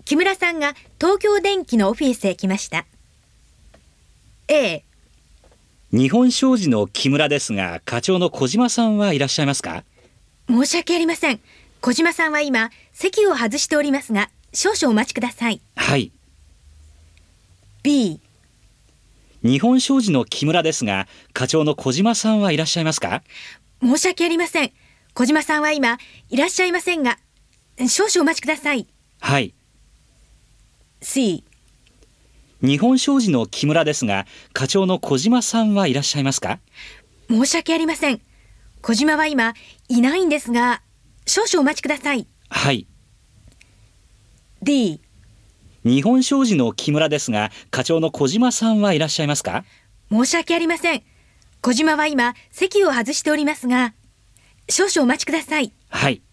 木村さんが東京電機のオフィスへ来ました。A、 日本商事の木村ですが、課長の小島さんはいらっしゃいますか？ 申し訳ありません。小島さんは今、席を外しておりますが、少々お待ちください。 はい。 B、 日本商事の木村ですが、課長の小島さんはいらっしゃいますか？ 申し訳ありません。小島さんは今、いらっしゃいませんが、少々お待ちください。 はい。 C、 日本商事の木村ですが、課長の小島さんはいらっしゃいますか？ 申し訳ありません。小島は今、いないんですが、少々お待ちください。 はい。 D、 日本商事の木村ですが、課長の小島さんはいらっしゃいますか？ 申し訳ありません。小島は今、席を外しておりますが、少々お待ちください。 はい。